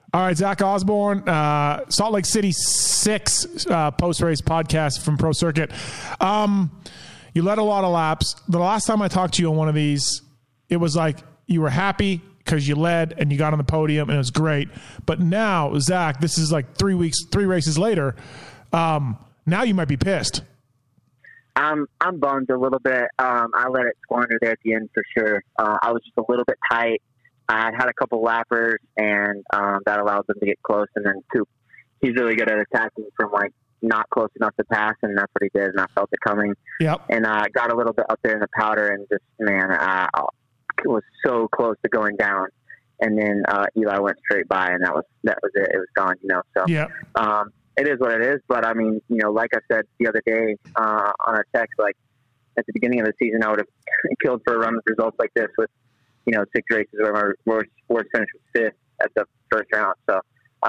All right, Zach Osborne, Salt Lake City 6 post-race podcast from Pro Circuit. You led a lot of laps. The last time I talked to you on one of these, it was like you were happy because you led and you got on the podium and it was great. But now, Zach, this is like 3 races later. Now you might be pissed. I'm bummed a little bit. I let it squander there at the end for sure. I was just a little bit tight. I had a couple lappers, and that allows them to get close. And then Coop, he's really good at attacking from like not close enough to pass, and that's what he did. And I felt it coming. Yep. And I got a little bit up there in the powder, and just it was so close to going down. And then Eli went straight by, and that was it. It was gone. So yeah. It is what it is. But I mean, like I said the other day on our text, like at the beginning of the season, I would have killed for a run with results like this with 6 races where my worst finish was 5th at the first round. So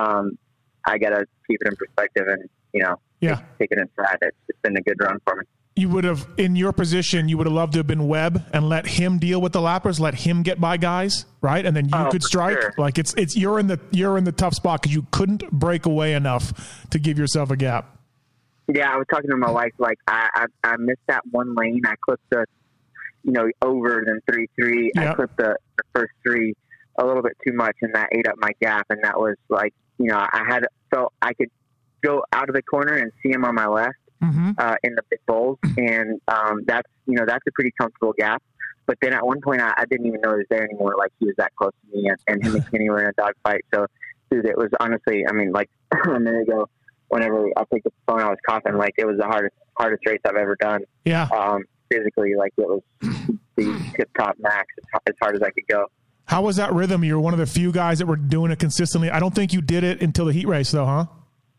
I got to keep it in perspective and, take it in stride. It's been a good run for me. You would have, in your position, you would have loved to have been Webb and let him deal with the lappers, let him get by guys, right? And then you could strike. Sure. Like you're in the tough spot because you couldn't break away enough to give yourself a gap. Yeah, I was talking to my wife, like I missed that one lane. I clipped the over than 3-3. Yep. I clipped the first 3 a little bit too much, and that ate up my gap. And that was like, I felt I could go out of the corner and see him on my left in the pit bulls, and that's a pretty comfortable gap. But then at one point, I didn't even know he was there anymore. Like he was that close to me, and him and Kenny were in a dogfight. So, dude, it was honestly, I mean, like a minute ago, whenever I picked up the phone, I was coughing. Like it was the hardest race I've ever done. Yeah. Physically, like it was the tip-top max as hard as I could go. How was that rhythm? You were one of the few guys that were doing it consistently. I don't think you did it until the heat race, though, huh?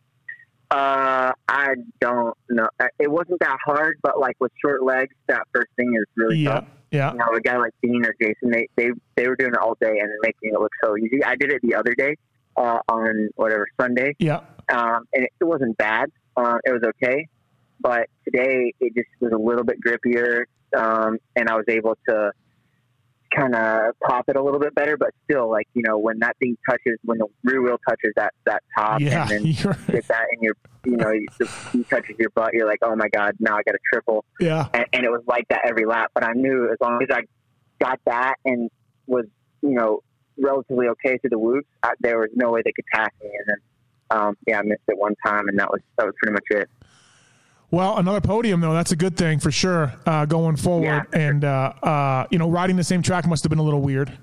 I don't know. It wasn't that hard, but like with short legs, that first thing is really tough. Yeah. A guy like Dean or Jason, they were doing it all day and making it look so easy. I did it the other day on Sunday. Yeah. And it wasn't bad. It was okay. But today it just was a little bit grippier, and I was able to kind of pop it a little bit better. But still, like when that thing touches, when the rear wheel touches that top, and then get that in your, he touches your butt, you're like, oh my god, now I got a triple. Yeah, and it was like that every lap. But I knew as long as I got that and was relatively okay through the whoops, there was no way they could pass me. And then I missed it one time, and that was pretty much it. Well, another podium, though, that's a good thing for sure going forward. Yeah. And, riding the same track must have been a little weird.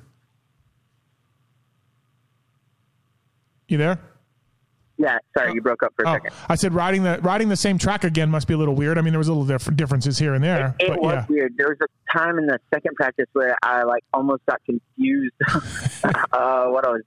You there? Yeah, sorry, you broke up for a second. I said riding the same track again must be a little weird. I mean, there was a little differences here and there. It was weird. There was a time in the second practice where I almost got confused what I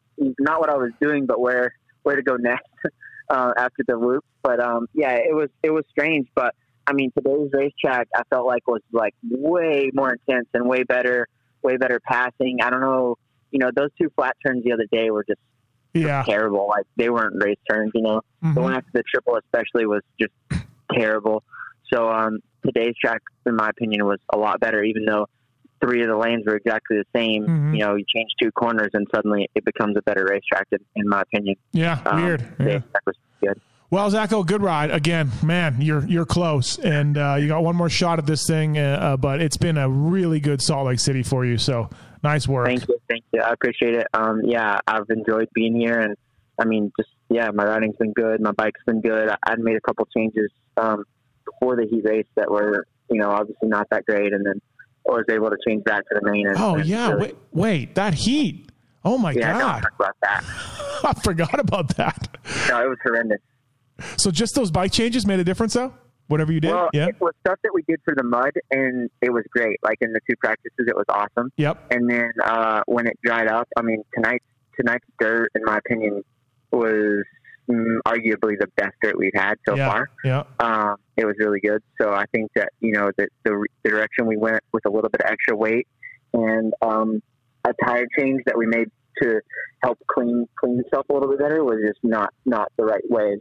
was doing, but where to go next after the loop. But it was strange. But I mean, today's racetrack I felt like was like way more intense and way better passing. I don't know, those 2 flat turns the other day were just terrible. Like they weren't race turns. The one after the triple especially was just terrible. So today's track, in my opinion, was a lot better. Even though 3 of the lanes were exactly the same, you change 2 corners and suddenly it becomes a better racetrack, in my opinion. Yeah, weird. Today's track was good. Well, Zacho, good ride again, man. You're close, and you got one more shot at this thing. But it's been a really good Salt Lake City for you. So nice work. Thank you. I appreciate it. I've enjoyed being here, and I mean, my riding's been good. My bike's been good. I'd made a couple changes before the heat race that were, obviously not that great, and then I was able to change back to the main. Really, wait, that heat! Oh my god! Don't talk about that. I forgot about that. No, it was horrendous. So just those bike changes made a difference, though? Whatever you did? Well, yeah. It was stuff that we did for the mud, and it was great. Like in the 2 practices, it was awesome. Yep. And then when it dried up, I mean, tonight's dirt, in my opinion, was arguably the best dirt we've had so far. Yeah. It was really good. So I think that, the direction we went with a little bit of extra weight and a tire change that we made to help clean itself a little bit better was just not the right way.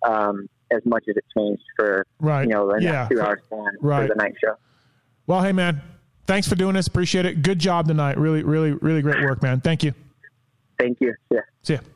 As much as it changed for the next 2 hours for the night show. Well, hey man, thanks for doing this. Appreciate it. Good job tonight. Really, really, really great work, man. Thank you. Thank you. Yeah. See ya.